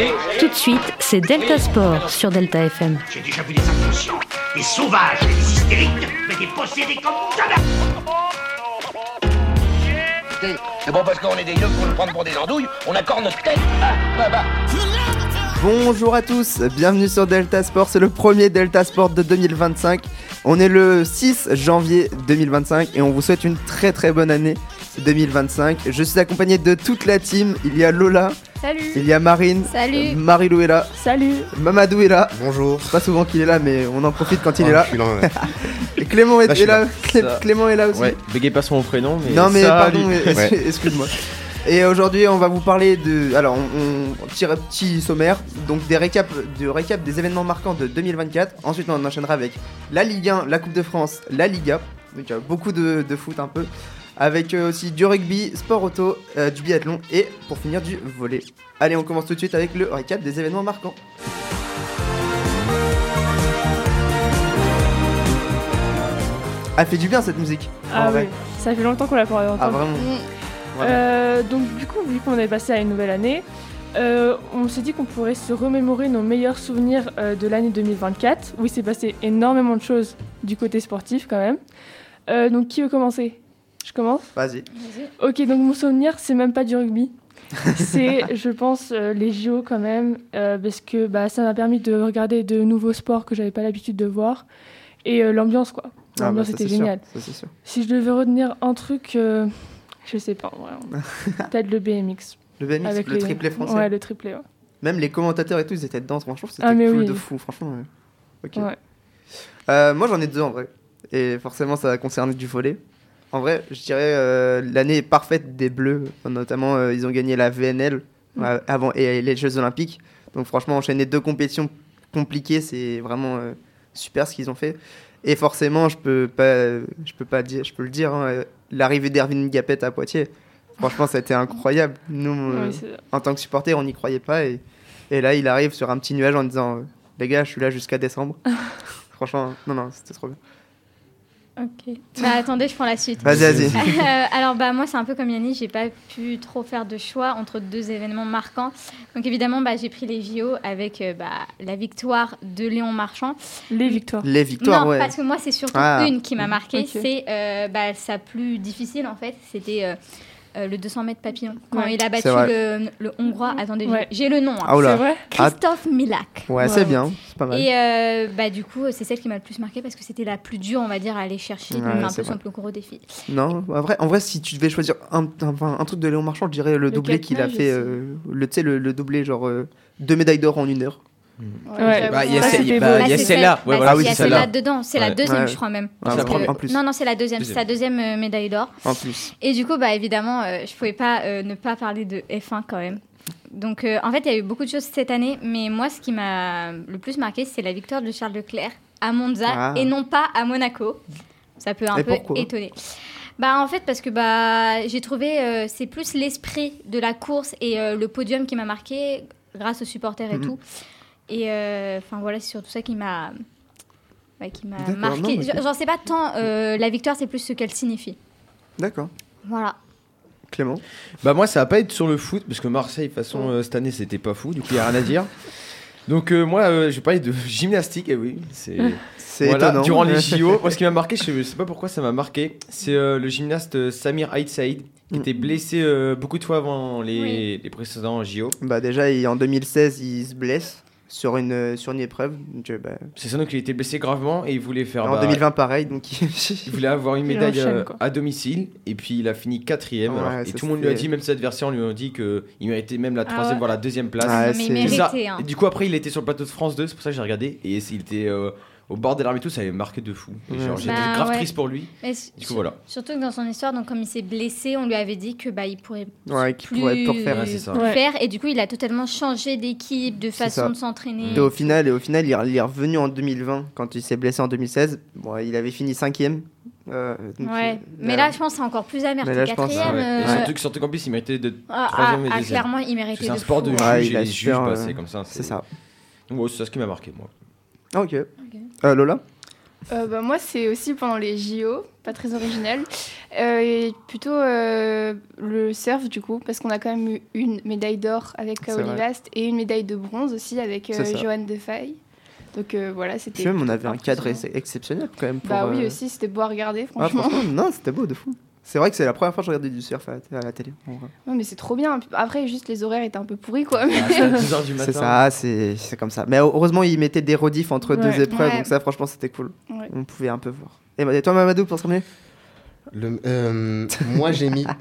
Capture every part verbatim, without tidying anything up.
Tout de suite, c'est Delta Sport sur Delta F M. J'ai déjà vu des inconscients, des sauvages, des hystériques, mais des possédés comme jamais. C'est bon parce qu'on est des yeux pour nous prendre pour des andouilles, on accorde notre tête. Ah, bah, bah. Bonjour à tous, bienvenue sur Delta Sport, c'est le premier Delta Sport de deux mille vingt-cinq. On est le six janvier deux mille vingt-cinq et on vous souhaite une très très bonne année deux mille vingt-cinq. Je suis accompagné de toute la team, il y a Lola. Salut. Il y a Marine. Salut. Marilou est là. Salut. Mamadou est là. Bonjour. C'est pas souvent qu'il est là, mais on en profite quand il oh, est là. Je suis là ouais. Et Clément est, là, est là. là. Clé- Clément est là aussi. Ouais, bégayez pas son prénom. Mais non, mais ça, pardon, lui... mais, ouais. excuse-moi. Et aujourd'hui, on va vous parler de. Alors, on, on tire un petit sommaire. Donc, des récaps, de récap des événements marquants de deux mille vingt-quatre. Ensuite, on enchaînera avec la Ligue un, la Coupe de France, la Liga. Donc, il y a beaucoup de, de foot un peu. Avec euh, aussi du rugby, sport auto, euh, du biathlon et pour finir du volley. Allez, on commence tout de suite avec le récap des événements marquants. Elle fait du bien cette musique. Ah en vrai. oui, ça fait longtemps qu'on l'a pas entendu. Ah vraiment. Voilà. Euh, donc du coup, vu qu'on est passé à une nouvelle année, euh, on s'est dit qu'on pourrait se remémorer nos meilleurs souvenirs euh, de l'année deux mille vingt-quatre, où il s'est passé énormément de choses du côté sportif quand même. Euh, donc qui veut commencer ? Je commence ? Vas-y. Ok, donc mon souvenir, c'est même pas du rugby. C'est, je pense, euh, les J O quand même, euh, parce que bah, ça m'a permis de regarder de nouveaux sports que j'avais pas l'habitude de voir. Et euh, l'ambiance, quoi. L'ambiance ah bah, ça, était c'est géniale. Sûr. Ça, c'est sûr. Si je devais retenir un truc, euh, je sais pas, vraiment. Peut-être le B M X. Le B M X, Avec le les... triplé français. Ouais, le triplé, ouais. Même les commentateurs et tout, ils étaient dedans. Franchement, c'était Ah, mais cool oui. de fou. Franchement, ouais. Ok. Ouais. Euh, moi, j'en ai deux en vrai. Et forcément, ça va concerner du volley. En vrai, je dirais euh, l'année parfaite des Bleus. Notamment, euh, ils ont gagné la V N L Mm. euh, avant, et les Jeux Olympiques. Donc, franchement, enchaîner deux compétitions compliquées, c'est vraiment euh, super ce qu'ils ont fait. Et forcément, je peux pas, je peux pas dire, je peux le dire, hein, l'arrivée d'Erwin Gapet à Poitiers, franchement, ça a été incroyable. Nous, euh, Oui, c'est... en tant que supporter, on n'y croyait pas. Et, et là, il arrive sur un petit nuage en disant euh, les gars, je suis là jusqu'à décembre. Franchement, non, non, c'était trop bien. Ok. Bah attendez, je prends la suite. Vas-y, vas-y. Euh, alors bah moi c'est un peu comme Yannick, j'ai pas pu trop faire de choix entre deux événements marquants. Donc évidemment bah j'ai pris les J O avec euh, bah, la victoire de Léon Marchand. Les victoires. Les victoires, non, ouais. parce que moi c'est surtout Ah. une qui m'a marquée, Okay. c'est euh, bah, sa plus difficile en fait, c'était euh, euh, le deux cents mètres papillon. Quand Ouais. il a battu C'est le, le Hongrois, attendez, Ouais. j'ai, j'ai le nom. Hein. Ah, oula. C'est vrai ? Christophe Milak. Ouais, Ouais. c'est bien, c'est pas mal. Et euh, bah, du coup, c'est celle qui m'a le plus marqué parce que c'était la plus dure, on va dire, à aller chercher, Ouais, donc un c'est peu vrai. son plus gros défi. Non, en vrai, en vrai, si tu devais choisir un, un, un truc de Léon Marchand, je dirais le, Le doublé qu'il a quatre-nage fait. aussi. Euh, le, tu sais, le, le doublé, genre euh, deux médailles d'or en une heure. Ouais. Bah, il y a, Ça, celle- c'était bah, beau. il y a c'est celle-là. celle- Ouais, bah, voilà, il oui, y a c'est celle-là celle-là. dedans, c'est la Ouais. deuxième, Ouais. je crois même. Ah, Parce en- que- en plus. Non, non, c'est la deuxième, Deuxième. c'est la deuxième euh, médaille d'or. En plus. Et du coup, bah, évidemment, euh, je pouvais pas euh, ne pas parler de F un quand même. Donc, euh, en fait, il y a eu beaucoup de choses cette année, mais moi, ce qui m'a le plus marqué, c'est la victoire de Charles Leclerc à Monza Ah. et non pas à Monaco. Ça peut un Et peu pourquoi étonner. Bah, en fait, parce que bah, j'ai trouvé, euh, c'est plus l'esprit de la course et euh, le podium qui m'a marqué grâce aux supporters et Mhm. tout. Et enfin, voilà, c'est surtout ça qui m'a, ouais, qui m'a D'accord, marqué. non, mais ok. J'en sais pas tant, euh, la victoire, c'est plus ce qu'elle signifie. D'accord. Voilà. Clément. Bah moi ça va pas être sur le foot parce que Marseille de toute façon euh, cette année c'était pas fou, du coup il y a rien à dire. Donc euh, moi euh, je vais parler de gymnastique, et oui c'est C'est voilà, étonnant. durant les J O. Moi ce qui m'a marqué, je sais pas pourquoi ça m'a marqué, c'est euh, le gymnaste euh, Samir Aït Saïd qui Mm. était blessé euh, beaucoup de fois avant les, Oui. les précédents J O. Bah déjà, il- en deux mille seize, il se blesse sur une, sur une épreuve. Donc, euh, bah, C'est ça, donc il était blessé gravement et il voulait faire en bah, deux mille vingt, pareil. Donc, il voulait avoir une Il médaille enchaîne, euh, quoi. à domicile et puis il a fini quatrième. Ouais, alors, et ça, tout le monde lui a c'était- dit, même ses adversaires lui ont dit qu'il méritait même la Ah troisième ouais. voire la deuxième place. Ah, Non, mais c'est- il C'est ça. méritait. Hein. Et du coup après il était sur le plateau de France deux, c'est pour ça que j'ai regardé et il était euh, au bord des larmes et tout, ça avait marqué de fou. Et Ouais. genre, j'étais Bah, grave ouais. triste pour lui. Mais Du coup voilà. Surtout que dans son histoire, donc comme il s'est blessé, on lui avait dit que bah il pourrait ouais, qui plus, pourrait tout refaire. Ouais, c'est ça. plus Ouais. faire, et du coup il a totalement changé d'équipe, de C'est façon ça. de s'entraîner. Et au final, et au final il, est- il est revenu en deux mille vingt quand il s'est blessé en deux mille seize. Bon, il avait fini cinquième. Euh, donc, Ouais, euh, mais là je pense que c'est encore plus amer Mais que là, je pense- quatrième. Ouais. Et euh, surtout, que- surtout qu'en plus il méritait de ah, troisième ah, et ah, deuxième. clairement il Parce méritait que c'est de un sport fou, de hein. juge Ouais, et il a les super, juges euh, passaient comme ça. C'est ça. Donc ouais, c'est ça ce qui m'a marqué moi. Ah, ok. Euh, Lola. Euh, bah, moi, c'est aussi pendant les J O, pas très original. Euh, et plutôt euh, le surf, du coup, parce qu'on a quand même eu une médaille d'or avec C'est Kaoli vrai. Vast et une médaille de bronze aussi avec euh, C'est ça. Johan Defay. Donc euh, voilà, c'était. Puis même, on avait un cadre impressionnant. ex- exceptionnel quand même. Pour, Bah oui, euh, aussi, c'était beau à regarder, Ah, franchement. franchement, non, c'était beau de fou. C'est vrai que c'est la première fois que je regardais du surf à la, à la télé. en vrai. Ouais, mais c'est trop bien. Après, juste les horaires étaient un peu pourris, quoi. Mais- C'est à deux heures du matin. C'est ça, c'est c'est comme ça. Mais heureusement, ils mettaient des rediffs entre Ouais. deux épreuves, Ouais. donc ça, franchement, c'était cool. Ouais. On pouvait un peu voir. Et bah, et toi, Mamadou, pour terminer Le- euh, moi, j'ai mis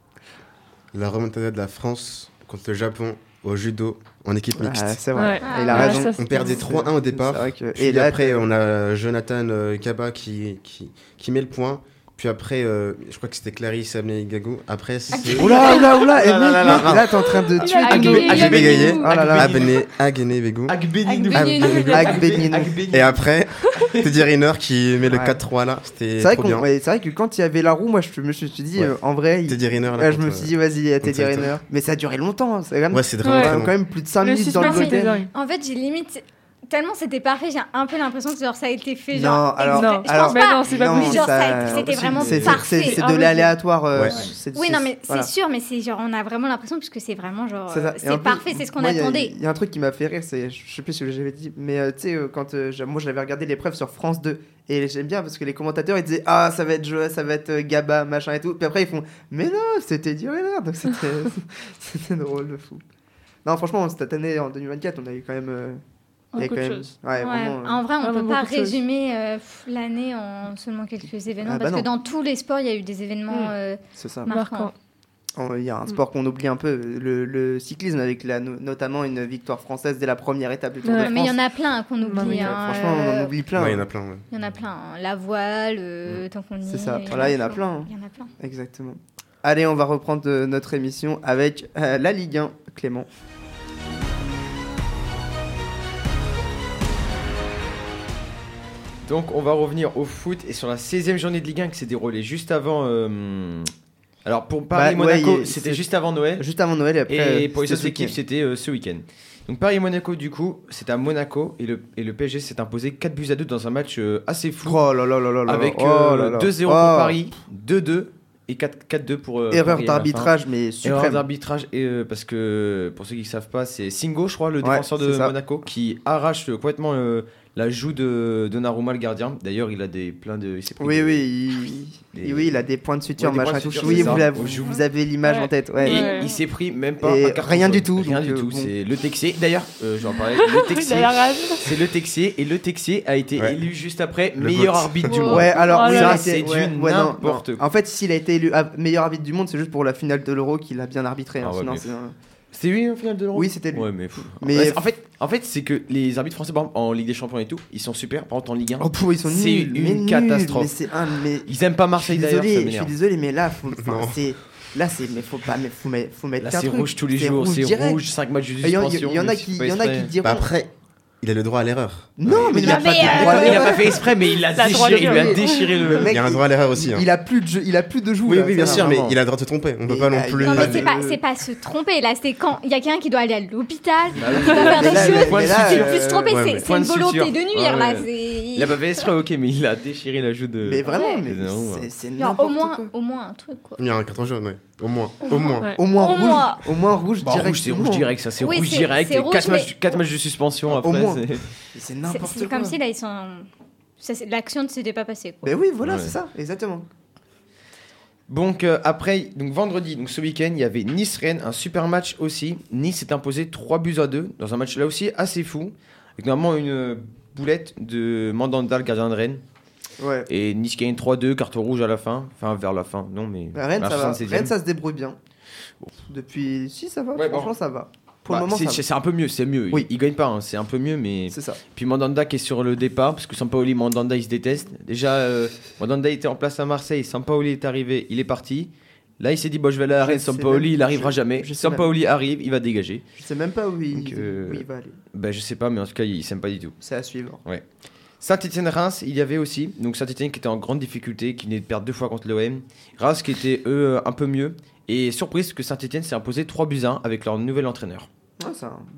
la remontada de la France contre le Japon au judo en équipe mixte. Ah, c'est vrai. Ouais. Il a Ah, raison. ça, On c'était perdait bon. trois un au départ. C'est vrai que- Puis Et là, après, on a Jonathan euh, Kaba qui, qui, qui met le point. Puis après, euh, je crois que c'était Clarisse Abney-Gagou. Après, c'est Oula, oula, oula, et Là, là, mec, là, là, mec, là. là, t'es en train de Il tuer a tout le gagné, monde. il a J'ai bégayé. gagné. Oh là là. Abney, Agné-Begou. Agbenin. Agbenin. Agbenin. Et après, Teddy Riner qui met le Ouais. quatre trois là. C'était C'est vrai, trop qu'on- bien. ouais, c'est vrai que quand il y avait la roue, moi je me suis dit, Ouais. euh, en vrai, il- Teddy Riner là. là, je contre- me suis dit, vas-y, Teddy Saito. Riner. Mais ça a duré longtemps, c'est quand même, Ouais, c'est vraiment Ouais. très quand long. même plus de cinq Le minutes dans le suspense était l'hôtel. dingue. En fait, j'ai limite. Tellement c'était parfait, j'ai un peu l'impression que genre, ça a été fait. Non, Genre, alors- exprès. Non, je alors- pense mais pas. non, c'est pas Non, Mais possible. genre, ça- ça a- c'était vraiment C'est c'est- parfait. c'est- c'est Ah de oui. l'aléatoire. euh, Ouais. c'est- Oui, c'est- non, mais voilà. c'est sûr, mais c'est genre, on a vraiment l'impression, puisque c'est vraiment genre. C'est ça. euh, Et C'est en plus, parfait, c'est ce qu'on moi, il y a- attendait. Il y a un truc qui m'a fait rire, c'est, je sais plus ce que j'avais dit, mais euh, tu sais, euh, quand euh, j'a- moi j'avais regardé l'épreuve sur France deux, et j'aime bien parce que les commentateurs ils disaient, ah, ça va être Joe, ça va être euh, Gaba, machin et tout. Puis après ils font, mais non, c'était dur et là. Donc c'était c'était drôle de fou. Non, franchement, cette année en deux mille vingt-quatre, on a eu quand même. euh, il y a Beaucoup quand de même- choses. Ouais, Ouais, vraiment. euh, en vrai, on vraiment peut pas beaucoup de choses. résumer euh, pff, l'année en seulement quelques événements, Ah, bah parce non. que dans tous les sports, il y a eu des événements Mm. euh, c'est ça. marquants. Marquant. Oh, Il y a un Mm. sport qu'on oublie un peu, le, le cyclisme, avec la, no- notamment une victoire française dès la première étape du Tour Ouais. de Mais France. il y en a plein qu'on Non, oublie. mais, Euh, hein, Franchement, on en euh, oublie plein. Ouais, il y en a plein. ouais. Il y en a plein. hein. La voile, euh, tant qu'on y C'est est, ça. il y en Voilà, a il y en a plein. plein. Il y en a plein. Exactement. Allez, on va reprendre euh, notre émission avec euh, la Ligue un, Clément. Donc on va revenir au foot et sur la seizième journée de Ligue un qui s'est déroulée juste avant. euh, Alors pour Paris-Monaco, Bah, ouais, il- c'était c'est- juste avant Noël. Juste avant Noël et après. Et euh, pour les c'était autres ce équipes, week-end. c'était euh, ce week-end. Donc Paris-Monaco, du coup, c'était à Monaco et le, et le P S G s'est imposé quatre buts à deux dans un match euh, assez fou. Oh là là là là là. avec oh euh, là là. deux zéro Oh. pour Paris, deux deux et quatre deux pour. euh, Erreur Paris à la fin. d'arbitrage, mais Erreur suprême. d'arbitrage, et, euh, parce que pour ceux qui ne savent pas, c'est Singo, je crois, le Ouais, défenseur de c'est ça. Monaco, qui arrache euh, complètement euh, la joue de Donnarumma, le gardien. D'ailleurs, il a des plein de. il s'est pris Oui, des- oui, il... des- oui, il a des points de suture, Ouais, des machin points et de tout. suture, Oui, c'est vous, ça. l'avez- vous, vous avez l'image Ouais. en tête. Ouais. Et Ouais. il s'est pris même pas Et un carton rien jaune. du tout, Rien donc, du euh, tout. bon. C'est le Texier. D'ailleurs, euh, j'en parlais. Le Texier. Il a la rage. C'est le Texier et le Texier a été Ouais. élu juste après Le meilleur GOAT. arbitre du Oh. monde. Ouais, alors Oh oui, là il a là, été- c'est ouais, du ouais, non, n'importe non. quoi. En fait, s'il a été élu ah, meilleur arbitre du monde, c'est juste pour la finale de l'Euro qu'il a bien arbitré. hein, Ah ouais, sinon, mais- c'est un- C'est lui au final de l'Euro. Oui, c'était lui. Ouais, mais, pff. Mais- Ouais, en fait, en fait, c'est que les arbitres français, par exemple, en Ligue des Champions et tout, ils sont super. Par contre, en Ligue un, Oh, pour, ils sont c'est nuls. une mais nuls, catastrophe. Mais c'est un. Mais... ils aiment pas Je suis Marseille d'ailleurs. désolé, Ça je suis m'énerve. désolé, mais là, faut, enfin, Non. c'est. Là, c'est. Mais faut pas. Mais faut mettre, faut mettre Là, qu'un c'est truc. rouge tous les C'est jours. rouge C'est direct. rouge, cinq matchs de Il y, en- suspension. il y en a mais qui, c'est pas il y en a exprès. qui diront. Bah après, il a le droit à l'erreur. Non, mais il a Non, pas mais, de euh, droit à Il a l'erreur. pas fait exprès, mais il a T'as le droit de déchiré. Il lui a dire. déchiré Le le. mec, Il a un droit à l'erreur aussi. hein. Il a plus de jeu, il a plus de joues. Oui, là, oui, bien ça, sûr, mais vraiment. il a le droit de se tromper. On peut Et pas non là, il plus. a Non, mais pas c'est de- pas, c'est pas se tromper. Là, c'est quand il y a quelqu'un qui doit aller à l'hôpital, Bah qui doit faire Mais des là, choses. point de mais là, Tu suture. peux se tromper, ouais, c'est ouais. c'est Point une de suture. volonté de nuire, Ouais, là. ouais. c'est- Il a pas fait exprès, ok, mais il a déchiré la joue de. Mais vraiment, Ouais. mais C'est énorme, c'est- c'est Genre, n'importe au moins, quoi. au moins un truc, quoi. Il y a un carton jaune, ouais. Au moins. Au moins. Ouais. Au moins Au rouge. moins. Au moins rouge Bah, direct. rouge, c'est rouge direct, ça, c'est Oui, rouge c'est- direct. c'est Et rouge, quatre mais- matchs, quatre matchs de suspension Au après. moins. c'est- C'est C'est n'importe c'est quoi. comme si là, ils sont. ça, c'est- L'action ne s'était pas passée, quoi. Ben oui, voilà, Ouais. c'est ça, exactement. Donc euh, après, donc vendredi, donc ce week-end, il y avait Nice-Rennes, un super match aussi. Nice s'est imposé trois buts à deux dans un match là aussi assez fou, avec normalement une euh, boulette de Mandanda, le gardien de Rennes. Ouais. Et Nice gagne trois deux, carton rouge à la fin, enfin vers la fin, non mais. Bah, Rennes, à la ça va. soixante-seizième. Rennes, ça se débrouille bien. Depuis. Si, ça va. Ouais, Franchement, bon. ça va. Pour Bah, le moment, c'est, ça c'est un peu mieux, c'est mieux. Oui. Il, il gagne pas, hein, c'est un peu mieux, mais. va. C'est ça. Puis Mandanda qui est sur le départ, parce que Sampaoli, Mandanda, ils se détestent. Déjà, euh, Mandanda était en place à Marseille, Sampaoli est arrivé, il est parti. Là, il s'est dit, bon, je vais aller à Je Rennes, sais Sampaoli, même- il arrivera je- jamais. je sais Sampaoli arrive, il va dégager. Je sais même pas où il, Donc, euh, où il va aller. Ben, je sais pas, mais en tout cas, il s'aime pas du tout. C'est à suivre. Saint-Etienne-Reims, il y avait aussi. Donc Saint-Etienne qui était en grande difficulté, qui venait de perdre deux fois contre l'O M. Reims qui était, eux, un peu mieux. Et surprise que Saint-Etienne s'est imposé trois buts à un avec leur nouvel entraîneur. Ouais, ça.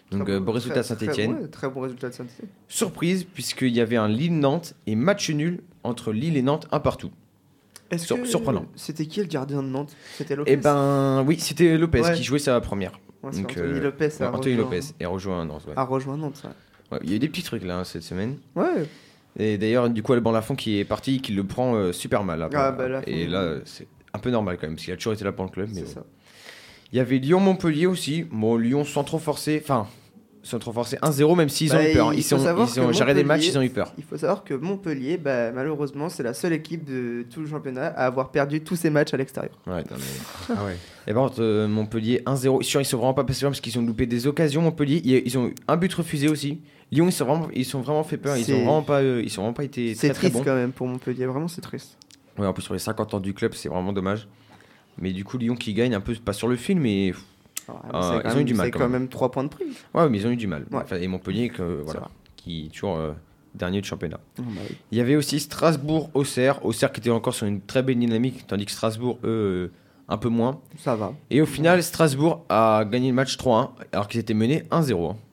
Donc, Très euh, bon- bon résultat de très- très- Saint-Etienne. ouais, Très bon résultat de Saint-Etienne. Surprise, puisqu'il y avait un Lille-Nantes et match nul entre Lille et Nantes, un partout. Est-ce Sur- que surprenant. C'était qui le gardien de Nantes? C'était Lopez. Eh ben, oui, c'était Lopez Ouais. qui jouait sa première. Ouais, c'est Donc, Anthony euh, Lopez a ouais, Anthony rejoint- Lopez et rejoint Nantes. Ouais. a rejoint Nantes. Ça. Ouais, il y a eu des petits trucs là hein, cette semaine. Ouais. Et d'ailleurs, du coup, Alban Lafont qui est parti, qui le prend euh, super mal. Là, Ah, bah, Lafont, et là, ouais. euh, c'est un peu normal quand même, parce qu'il a toujours été là pour le club. Mais C'est bon. ça. Il y avait Lyon-Montpellier aussi. Bon, Lyon sans trop forcer. Enfin, sans trop forcer. un zéro, même s'ils Bah, ont eu peur. il Ils faut sont, savoir ils ont que géré des matchs, Montpellier- ils ont eu peur. Il faut savoir que Montpellier, bah, malheureusement, c'est la seule équipe de tout le championnat à avoir perdu tous ses matchs à l'extérieur. Ouais, non, mais... Ah ouais. Et par contre, euh, Montpellier un zéro. Sûr, ils sont vraiment pas passés loin parce qu'ils ont loupé des occasions. Montpellier, ils ils ont eu un but refusé aussi. Lyon, ils sont vraiment, ils sont vraiment fait peur. Ils C'est- ont vraiment pas, euh, ils sont vraiment pas été C'est très très triste bons. quand même pour Montpellier, vraiment c'est triste. Ouais, en plus sur les cinquante ans du club, c'est vraiment dommage. Mais du coup, Lyon qui gagne un peu, pas sur le fil, mais Alors, Ah, c'est ils quand ont eu même- du mal, C'est quand quand même. même trois points de prix. ouais, mais ils ont eu du mal. Ouais. Enfin, et Montpellier, que, voilà, vrai. qui est toujours euh, dernier de championnat. Oh, bah oui. Il y avait aussi Strasbourg-Auxerre. Auxerre qui était encore sur une très belle dynamique, tandis que Strasbourg, eux, euh, un peu moins. Ça va. Et au final, Strasbourg a gagné le match trois un, alors qu'ils étaient menés un zéro hein,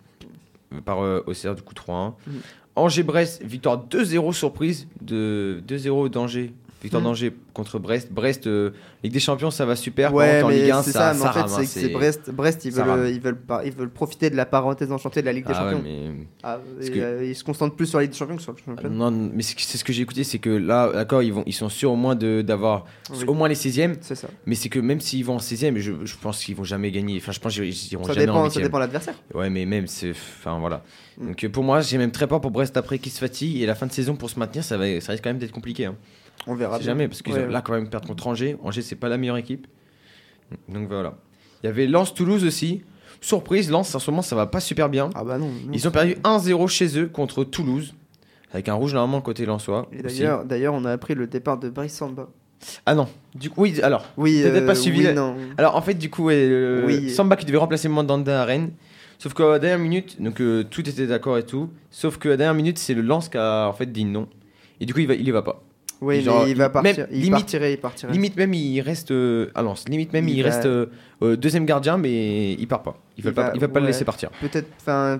par euh, Auxerre, du coup trois un. Mhm. Angers-Brest, victoire deux zéro surprise, de deux zéro d'Angers. Victoire Mhm. d'Angers contre Brest. Brest, euh, Ligue des Champions, ça va super. Par Ouais, contre, en mais Ligue un, c'est ça, ça, mais ça en fait, rame, hein, c'est que c'est Brest, Brest ils, ça veulent, rame. euh, ils, veulent pas, ils veulent profiter de la parenthèse enchantée de la Ligue des Ah ouais, Champions. mais... Ah, Parce et, que- euh, ils se concentrent plus sur la Ligue des Champions que sur le championnat. Non, mais c'est c'est ce que j'ai écouté, c'est que là, d'accord, ils, vont, ils sont sûrs au moins de- d'avoir Oui. au moins les seizièmes, C'est ça. mais c'est que même s'ils vont en seizième, je, je pense qu'ils vont jamais gagner. Enfin, je pense qu'ils iront Ça jamais en dépend, ça huitième. dépend de l'adversaire. Ouais, mais même, c'est. Enfin, voilà. Mm. Donc, euh, pour moi, j'ai même très peur pour Brest après qui se fatigue et la fin de saison pour se maintenir, ça, va, ça risque quand même d'être compliqué. Hein. On verra. C'est bien. jamais, parce que Ouais, là, quand même, perdre contre Angers. Angers, c'est pas la meilleure équipe. Donc, voilà. Il y avait Lens-Toulouse aussi. Surprise, Lens, en ce moment, ça va pas super bien. Ah bah non. non. Ils ont perdu un zéro chez eux contre Toulouse, avec un rouge normalement côté lensois. Et aussi. d'ailleurs, d'ailleurs, on a appris le départ de Brice Samba. Ah non, du coup, oui, alors. Oui, T'as peut-être euh, pas suivi oui, la- non. Alors en fait, du coup, ouais, euh, Oui. Samba qui devait remplacer Mandanda à Rennes. Sauf qu'à la dernière minute, donc euh, tout était d'accord et tout. Sauf qu'à la dernière minute, c'est le Lens qui a en fait dit non. Et du coup, il, va, il y va pas. Oui, genre, mais il va il- partir. même il limite- partirait, il partirait. Limite même, il reste euh, à Lens. Limite même, il, Il va- reste euh, euh, deuxième gardien, mais il part pas. Il va Il pas, va- il va pas le ouais. laisser partir. Peut-être, enfin,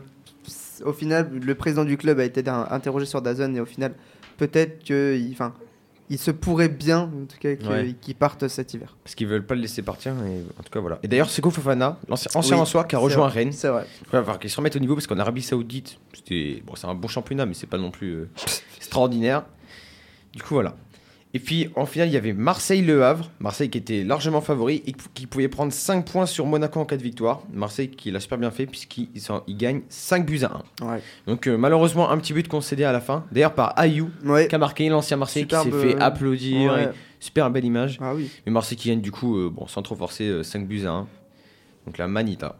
au final, le président du club a été in- interrogé sur DAZN et au final, peut-être que, il- enfin, il se pourrait bien, en tout cas, que- Ouais. qu'il parte cet hiver. Parce qu'ils veulent pas le laisser partir. Et, en tout cas, voilà. Et d'ailleurs, Seko Fofana, l'ancien ancien Oui, Lensois qui a c'est rejoint vrai, Rennes. C'est vrai. Il va falloir qu'ils se remettent au niveau parce qu'en Arabie Saoudite, c'était bon, c'est un bon championnat, mais c'est pas non plus euh, extraordinaire. Du coup, voilà. Et puis en finale, il y avait Marseille-Le Havre. Marseille qui était largement favori et qui pouvait prendre cinq points sur Monaco en cas de victoire. Marseille qui l'a super bien fait puisqu'il il gagne cinq buts à un. Ouais. Donc euh, malheureusement, un petit but concédé à la fin. D'ailleurs par Ayou, Ouais. qui a marqué l'ancien Marseille qui s'est Superbe, fait euh, applaudir. ouais. et- super belle image. Ah oui. Mais Marseille qui gagne du coup, euh, bon, sans trop forcer, euh, cinq buts à un. Donc la manita.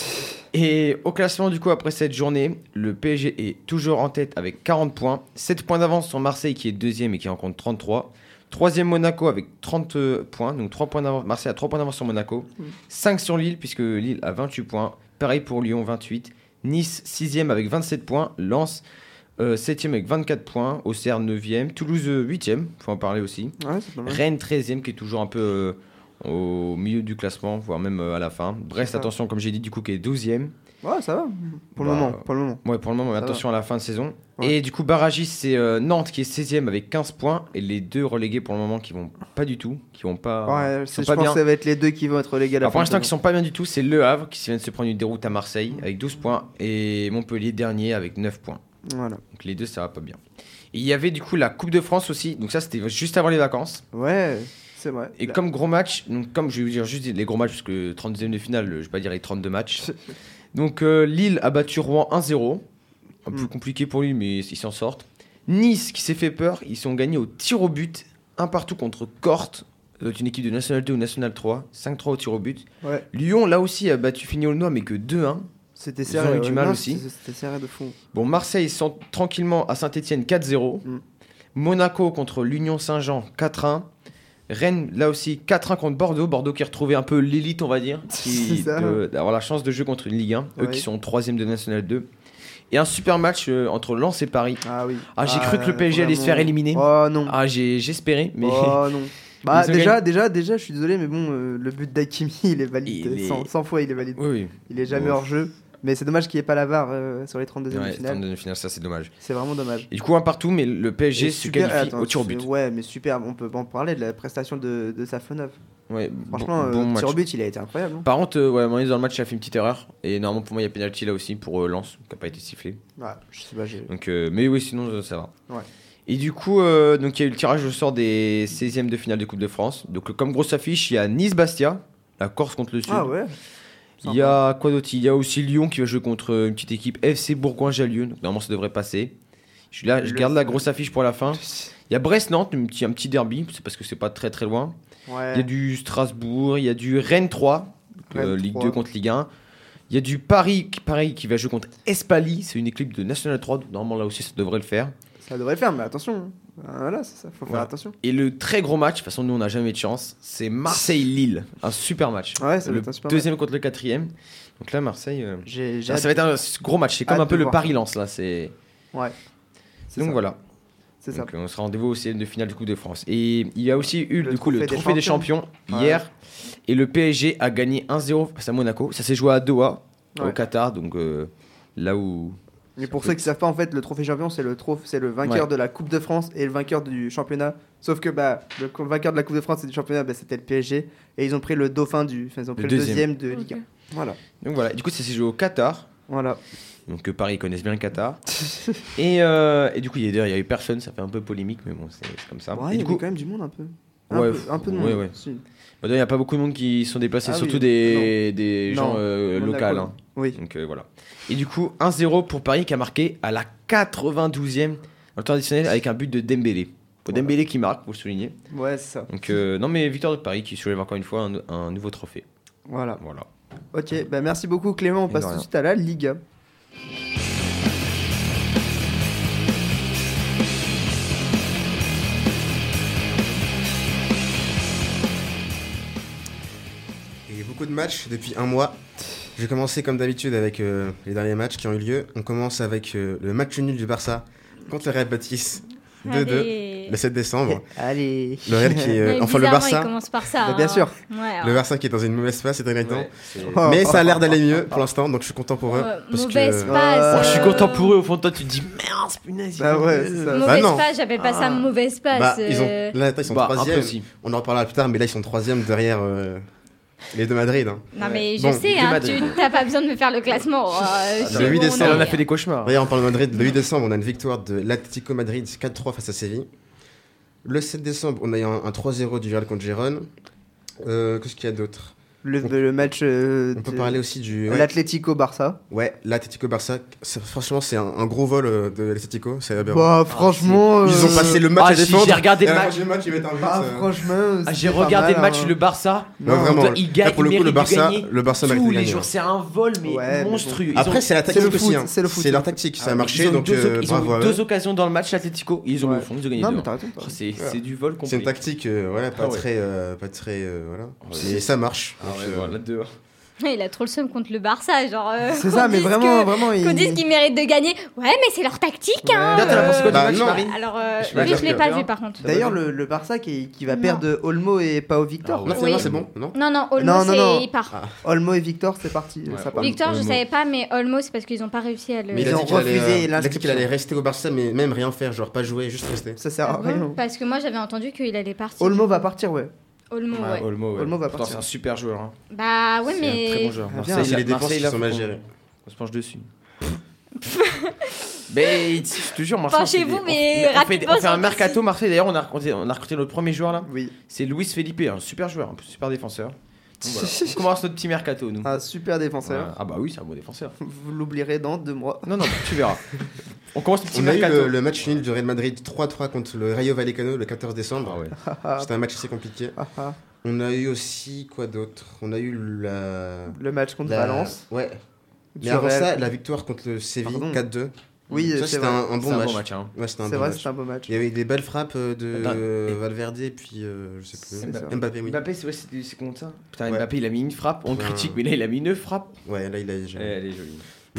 Et au classement du coup après cette journée, le P S G est toujours en tête avec quarante points, sept points d'avance sur Marseille qui est deuxième et qui en compte trente-trois. Troisième Monaco avec trente points, donc trois points d'avance. Marseille a trois points d'avance sur Monaco. Mm. cinq sur Lille puisque Lille a vingt-huit points. Pareil pour Lyon, vingt-huit. Nice sixième avec vingt-sept points. Lens euh, septième avec vingt-quatre points. Auxerre neuvième. Toulouse huitième, faut en parler aussi. Ouais, c'est pas mal. Rennes treizième qui est toujours un peu euh, au milieu du classement, voire même euh, à la fin. Brest, ça. attention, comme j'ai dit, du coup, qui est douzième. Ouais, ça va. Pour le Bah, moment. Pour le moment. Ouais, pour le moment, mais Ça attention à la fin de saison. Ouais. Et du coup, barragiste, c'est euh, Nantes qui est seizième avec quinze points. Et les deux relégués pour le moment qui vont pas du tout, qui vont pas, Ouais, qui c'est- sont je pas pense bien. que ça va être les deux qui vont être relégués à la Alors, pour fin de l'instant, qui saison. sont pas bien du tout, c'est Le Havre qui vient de se prendre une déroute à Marseille avec douze points et Montpellier dernier avec neuf points. Voilà. Donc les deux, ça va pas bien. Et il y avait du coup la Coupe de France aussi. Donc ça, c'était juste avant les vacances. Ouais, c'est vrai. Et Là. comme gros match, donc comme je vais vous dire juste les gros matchs, parce que trente-deuxième de finale, je vais pas dire les trente-deux matchs. Donc euh, Lille a battu Rouen un zéro. Un peu Mm. compliqué pour Lille, mais ils s'en sortent. Nice qui s'est fait peur, ils sont gagnés au tir au but, un partout contre Corte, euh, une équipe de National deux ou National trois, cinq trois au tir au but. Ouais, Lyon là aussi a battu Fignon-le-Noir, mais que deux un. c'était Ils serré. ont eu du ouais. mal Non, aussi. c'était- C'était serré de fond. Bon, Marseille sont tranquillement à Saint-Etienne quatre zéro. Mm. Monaco contre l'Union Saint-Jean quatre un. Rennes, là aussi, quatre un contre Bordeaux. Bordeaux qui a retrouvé un peu l'élite, on va dire. Qui, C'est ça. de- d'avoir la chance de jouer contre une Ligue un. Eux Ouais. qui sont troisième de National deux. Et un super match euh, entre Lens et Paris. Ah oui. Ah, j'ai cru que le P S G allait se vraiment. faire éliminer. Oh non. Ah, j'ai- j'espérais, mais. Oh non. Bah Ils ont déjà, gagné. déjà, déjà, je suis désolé, mais bon, euh, le but d'Akimi, il est valide. Il est- cent, cent fois, il est valide. Oui, oui. Il est jamais Bon. hors jeu. Mais c'est dommage qu'il n'y ait pas la V A R euh, sur les trente-deuxièmes Ouais, de finale. trente-deux de finale, ça c'est dommage. C'est vraiment dommage. Et du coup, un partout, mais le P S G Et se super- qualifie attends, au tir au but. c'est- Ouais, mais super, on peut pas en parler de la prestation de, de Safonov. Ouais, Franchement, bon, bon euh, match. tir au but, il a été incroyable. hein. Par contre, euh, ouais, à un moment donné, dans le match, il a fait une petite erreur. Et normalement, pour moi, il y a penalty là aussi pour euh, Lens, qui n'a pas été sifflé. Ouais, je sais pas, j'ai. Donc, euh, mais oui, sinon, euh, ça va. Ouais. Et du coup, euh, donc, il y a eu le tirage au sort des seizièmes de finale de Coupe de France. Donc, euh, comme grosse affiche, il y a Nice-Bastia, la Corse contre le Sud. Ah ouais. Il y a quoi d'autre? Il y a aussi Lyon qui va jouer contre une petite équipe F C Bourgoin-Jallieu. Donc, normalement, ça devrait passer. Je, suis là, je Le- garde la grosse affiche pour la fin. Il y a Brest-Nantes, un petit, un petit derby. C'est parce que c'est pas très très loin. Ouais. Il y a du Strasbourg, il y a du Rennes trois, euh, Rennes Ligue trois. deux contre Ligue un. Il y a du Paris, qui- pareil, qui va jouer contre Espali. C'est une équipe de National trois. Donc normalement, là aussi, ça devrait le faire. Ça devrait le faire, mais attention. hein. Voilà, c'est ça, faut faire Voilà. attention. Et le très gros match, de toute façon, nous, on n'a jamais de chance. C'est Marseille-Lille. Un super match. Ouais, ça va le être un super deuxième contre le quatrième. Donc là, Marseille. euh, J'ai, j'ai ça, ça va être un gros match. C'est comme hâte un peu de le voir. Paris-Lens, là. C'est... Ouais. C'est Donc ça. voilà. C'est ça. Donc, euh, on sera rendez-vous au C N de finale du Coupe de France. Et il y a aussi eu Le du coup, le trophée des trophée des champions, Ouais. hier. Et le P S G a gagné un zéro face à Monaco. Ça s'est joué à Doha, au Ouais. Qatar. Donc euh, là où. Mais pour ceux qui savent pas, en fait, le trophée champion, c'est le, trophée, c'est le vainqueur Ouais. de la Coupe de France et le vainqueur du championnat. Sauf que bah, le co- vainqueur de la Coupe de France et du championnat, bah, c'était le P S G. Et ils ont pris le dauphin du. Enfin, ils ont pris le, deuxième. deuxième, de Ligue un. Ok. Voilà. Donc voilà. Du coup, ça s'est joué au Qatar. Voilà. Donc euh, Paris, ils connaissent bien le Qatar. et, euh, et du coup, il y a d'ailleurs, il y a eu personne. Ça fait un peu polémique, mais bon, c'est c'est comme ça. Ouais, et il y du avait coup, quand même du monde un peu. Un, Ouais, peu, un peu de ouais, monde. ouais. Si. bah, d'ailleurs, il n'y a pas beaucoup de monde qui sont déplacés, Ah surtout oui. des, des Non. gens euh, Monaco, locaux. hein. Oui. Donc euh, voilà. Et du coup, un zéro pour Paris qui a marqué à la quatre-vingt-douzième dans le temps additionnel avec un but de Dembélé. Pour Voilà. Dembélé qui marque, pour le souligner. Ouais, c'est ça. Donc euh, non mais victoire de Paris qui soulève encore une fois un, un nouveau trophée. Voilà. Voilà. Ok, bah merci beaucoup Clément. On Et passe de tout de rien. suite à la Liga. Il y a eu beaucoup de matchs depuis un mois. Je vais commencer comme d'habitude avec euh, les derniers matchs qui ont eu lieu. On commence avec euh, le match nul du Barça contre le Real Betis deux deux Allez. le sept décembre. Allez. Le Real qui est, euh, Mais enfin le bizarrement, Barça, il commence par ça. Bah, bien hein. sûr. Ouais, alors, le Barça qui est dans une mauvaise phase ces derniers temps. Ouais, c'est- Oh. Mais ça a l'air d'aller mieux pour l'instant, donc je suis content pour eux. euh, parce mauvaise que- passe. Oh, Oh, je suis euh, content pour eux. Au fond de toi, tu te dis merde, punaise. Bah ils- ouais, c'est ça. Mauvaise Bah non. passe, j'appelle pas ça Ah. mauvaise passe. Bah, ils ont, euh, là, attends, ils sont Bah, un peu troisième. aussi. On en reparlera plus tard, mais là ils sont troisième derrière euh, les deux Madrid. hein. Non, mais je Bon, sais, de hein, Madrid. tu n'as pas besoin de me faire le classement. euh, Le chez huit vous, on décembre, est- Elle en a fait des cauchemars. Regarde, on parle de Madrid. Le huit décembre, on a une victoire de l'Atlético Madrid quatre trois face à Séville. Le sept décembre, on a eu un, un trois zéro du Real contre Gérone. Euh, Qu'est-ce qu'il y a d'autre? Le, le match. euh, On peut de- parler aussi du. Ouais, L'Atlético Barça. ouais l'Atlético Barça. c'est- Franchement, c'est un, un gros vol euh, de l'Atlético. C'est aberrant. Bah, franchement. Ils ont euh, passé le match Ah, à j'ai- défendre. j'ai regardé et le à la match. fin du match, ils mettent un but. Bah, euh, franchement. Ah, c'est j'ai pas regardé mal, le match, hein. le Barça. Non, vraiment. Il Là, gagne, pour le il coup, le mérite de Barça, gagner le Barça mérite tous de les gagner. jours. C'est un vol, mais Ouais, mais bon. monstrueux. Ils Après, ont- c'est la c'est tactique le aussi. foot, hein. c'est le foot. C'est leur tactique. Ça a ils marché, ont donc deux, euh, ils ont bravo à eu eux. deux occasions dans le match l'Atlético. Ils ont Ouais. eu au fond, ils ont gagné Non, deux. mais t'as raison. t'as Oh, raison. C'est c'est du vol C'est une complet. tactique, euh, voilà, pas Ah ouais. très, euh, pas très, euh, voilà. Ouais. Et ça marche. Ah Donc, ouais, euh, voilà, dehors. Il a trop le seum contre le Barça, genre. euh, C'est ça, qu'on mais dise vraiment, que- vraiment. Qu'on il- dise qu'ils méritent de gagner. Ouais, mais c'est leur tactique, hein. D'ailleurs, t'en as pensé quoi du Bah, match, non. Marine Alors, euh, Je lui, je l'ai regarde pas bien. vu par contre. D'ailleurs, le, le Barça qui, qui va Non. perdre Olmo et Pau Victor. Ah Non, ouais. finalement, Oui. c'est bon, non? Non, non, Olmo, Non, non, non. c'est il part. Ah. Olmo et Victor, c'est parti. Ouais, ça part. Victor, je Olmo. savais pas, mais Olmo, c'est parce qu'ils ont pas réussi à le. Mais il Ils a ont dit qu'il allait, refusé euh, il a dit qu'il l'inscription. allait rester au Barça, mais même rien faire, genre pas jouer, juste rester. Ça sert Ah à bon rien. Parce que moi, j'avais entendu qu'il allait partir. Olmo va partir, ouais. Olmo, Ouais, ouais. Olmo, ouais. Olmo va Pourtant, partir. c'est un super joueur. hein. Bah ouais, C'est un très mais. bon joueur. Ah, Marseille, bien. C'est là- les dépenses Marseille, qui là, sont faut mal qu'on- gérées. On se penche dessus. Mais je te jure, Marseille. Pas chez on fait vous, des- mais on fait- rapidement, On fait un sur- mercato Marseille. D'ailleurs, on a recruté, on a recruté notre premier joueur là. Oui. C'est Luis Felipe, un super joueur, un super défenseur. Donc, voilà. On commence notre petit mercato, nous. Un super défenseur. Ouais. Ah bah oui, c'est un beau défenseur. Vous l'oublierez dans deux mois. Non, non, tu verras. On commence le petit On a eu mercato. le, le match nul du Real Madrid trois trois contre le Rayo Vallecano le quatorze décembre. Ah ouais. Ah, C'était un match assez compliqué. ah, ah. On a eu aussi quoi d'autre? On a eu la. Le match contre la- Valence. Ouais. Mais Sur avant Real. ça, la victoire contre le Séville Pardon. quatre deux. Oui, ça c'est c'était vrai. un, un bon C'est match. un bon match. Hein. Ouais, c'était un C'est bon vrai, match. c'était un beau match. Il y avait eu des belles frappes euh, de Attends, euh, et- Valverde et puis euh, je sais plus. C'est ça. Mbappé, oui. Mbappé, c'est ouais, c'est c'est contre ça. Putain, Ouais. Mbappé, il a mis une frappe. On le Ouais. critique, mais là, il a mis une frappe. Ouais, là il a. Eh, elle est jolie.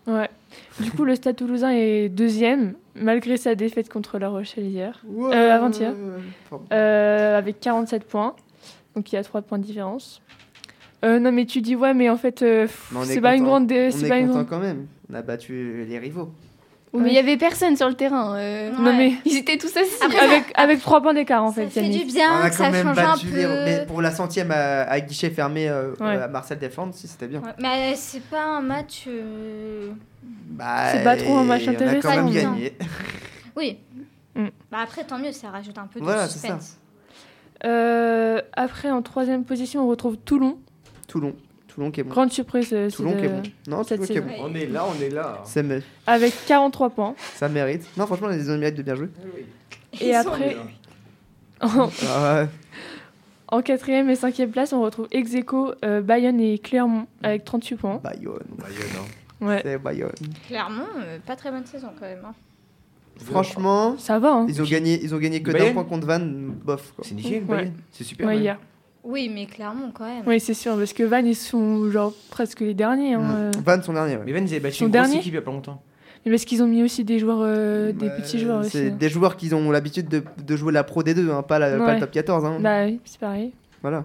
Ouais. Du coup, le Stade Toulousain est deuxième, malgré sa défaite contre La Rochelle hier, Ouais. Euh, avant-hier. Pardon. euh, avec quarante-sept points. Donc il y a trois points de différence. Euh, non, mais tu dis ouais, mais en fait, euh, pff, Mais on est c'est pas une content. grande. dé- On C'est est pas une content grande. quand même. On a battu les rivaux. Oui, mais il y avait personne sur le terrain. euh, Non, mais Ils étaient tous assis. Après, avec, avec trois points d'écart, en Ça fait, fait Yannick. du On bien, a que quand ça même change un battu peu. les mais pour la centième à, à guichet fermé euh, Ouais. à Marcel Défendre, si c'était bien. Ouais, mais c'est pas un match. euh, Bah, C'est pas trop un match et on a intéressant, quand même non. gagné. Oui. Mm. Bah après, tant mieux, ça rajoute un peu de Voilà, c'est suspense. Euh, après, en troisième position, on retrouve Toulon. Toulon. Toulon qui est bon. Grande surprise. euh, c'est Toulon de- qui est bon. Non, cette Toulon qui est saison. bon. On est là, on est là. Ça, me- Avec quarante-trois points. ça mérite. Non, franchement, ils ont le mérite de bien jouer. Et Ils après, en, Ah ouais. en quatrième et cinquième place, on retrouve ex aequo, euh, Bayonne et Clermont avec trente-huit points. Bayonne. Ouais, C'est Bayonne. Clairement, euh, pas très bonne saison quand même. hein. Franchement, ça va, hein. ils ont gagné, ils ont gagné que d'un Bayern point contre Van, bof. Quoi. C'est nickel, Ouais. Bayern. C'est super. Ouais, Bayern. hier. Oui, mais Clermont quand même. Oui, c'est sûr, parce que Van, ils sont genre presque les derniers. Hein, euh. Mm. Van, son dernier. ouais. Mais Van, ils avaient battu Son une grosse dernier équipe il y a pas longtemps. Mais parce qu'ils ont mis aussi des joueurs, euh, des Bah, petits joueurs aussi. C'est hein. des joueurs qui ont l'habitude de, de jouer la Pro D deux, hein, pas, la, pas Ouais. le top quatorze. Hein. Bah oui, c'est pareil. Voilà.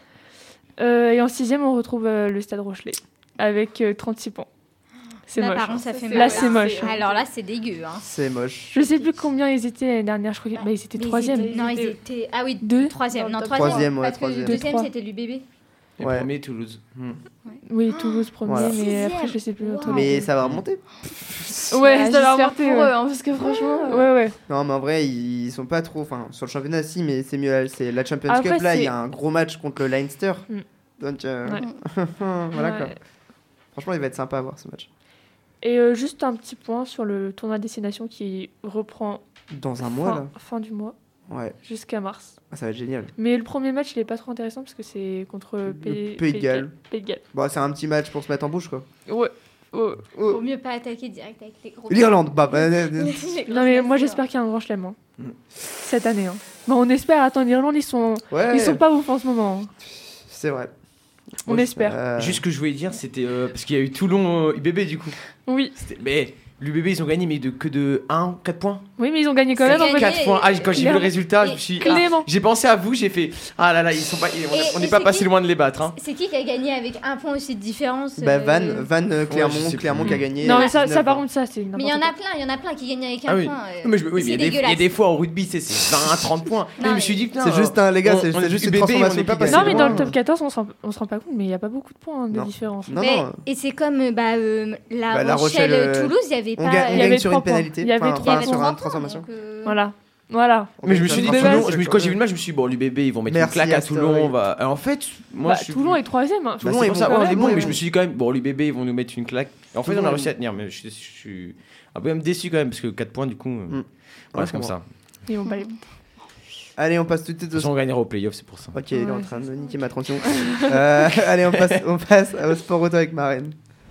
Euh, et en sixième, on retrouve euh, le Stade Rochelet avec euh, trente-six points. C'est Là, moche. par contre, ça fait Là, mal. c'est moche. Alors là, c'est dégueu. Hein. C'est moche. Je sais plus combien ils étaient l'année dernière, je crois qu'ils bah, ils étaient Mais ils troisième. étaient- Non, ils étaient. Ah oui, Deux troisième. Non, Dans le troisième. Troisième, ouais, Parce que troisième. le deuxième, Deux, trois. c'était l'U B B. Et Ouais. premier, Toulouse. Hmm. Oui, Toulouse premier, Voilà. mais Sixième. après, je sais plus. Wow. autrement. Mais ça va remonter. Ouais, Bah, ça va j'espère remonter. pour ouais. eux, hein, parce que franchement. euh, Ouais, ouais. Non, mais en vrai, ils sont pas trop. Enfin, sur le championnat, si, mais c'est mieux. C'est la Champions Après, Cup. Là, il y c'est- a un gros match contre le Leinster. Mm. Donc, euh, Ouais. voilà quoi. Ouais. Franchement, il va être sympa à voir ce match. Et euh, juste un petit point sur le tournoi destination qui reprend Dans un mois, fin, là. fin du mois Ouais, jusqu'à mars. ah, ça va être génial. Mais le premier match, il est pas trop intéressant parce que c'est contre Pays Pays de Galles. Pays de Galles. Bon, c'est un petit match pour se mettre en bouche, quoi. Ouais. ouais. Vaut mieux pas attaquer direct avec les gros. L'Irlande, bah, bah, euh, euh, Les Non grosses mais moi nations. j'espère qu'il y a un grand chelem hein. Mm. cette année. Hein. Bon, on espère. Attends, l'Irlande ils sont ouais, ils sont pas ouf en ce moment. hein. c'est vrai. On espère. Euh, Juste ce que je voulais dire, c'était euh, parce qu'il y a eu Toulon euh, U B B du coup. Oui. C'était- Mais l'U B B ils ont gagné mais de que de un, quatre points. Oui, mais ils ont gagné quand C'est même. en gagné. fait. quatre points. Ah, quand j'ai vu le Clairement. résultat, je Et me suis Clément. j'ai pensé à vous, j'ai fait ah là là, ils sont pas on Et- on n'est et pas c'est passé qui loin de les battre hein. C'est qui qui a gagné avec un point aussi de différence Bah, euh, Van, Van euh, Clermont, je sais Clermont plus. qui a gagné. Non mais euh, ça, ça dix-neuf, par hein. contre ça c'est. Mais il y en a plein, il y en a plein qui gagnent avec un Ah oui. point. euh, Non, mais je- oui, mais il y, c'est a des- il y a dégueulasse. des fois en rugby, c'est c'est vingt, trente points. Non, Et je me mais- suis dit, putain, C'est juste un, les gars, on- c'est on est c'est juste U une B B, on transformation n'est pas qui passé gagne. Non mais dans le loin. top quatorze on se rend, on se rend pas compte mais il y a pas beaucoup de points de Non. différence. Non, Mais- non. Et c'est comme euh, bah, euh, la, Bah, La Rochelle, Rochelle, euh, Toulouse, il y avait On pas. gagne, on il y gagne avait sur trois une points. pénalité. Il y avait enfin, trois il y enfin, avait sur trois une points, transformation. donc, euh, Voilà. Voilà. Mais je me suis dit, On gagne Toulon, sur je un me- match, quand j'ai vu le match, je me suis dit, bon, l'U B B, ils vont mettre Merci, une claque à Astor. Toulon. On va... Alors, en fait, moi, Bah, je suis. Toulon est troisième. hein. Bah, Toulon c'est est pour ça, bon, ouais, on ouais, est bon, ouais, mais je ouais. me suis dit quand même, bon, l'U B B, ils vont nous mettre une claque. Et en fait, on Toulon a est réussi à tenir, mais je suis, je suis un peu même déçu quand même, parce que quatre points, du coup, euh, Mm. voilà, Ouais, c'est comme je ça. Ils vont pas les- Allez, on passe tout de suite De toute façon, au on gagnera au playoff, c'est pour ça. Ok, il est en Ouais, train de c'est me ça. niquer ma transition. Euh, allez, on passe, on passe au sport auto avec Marine.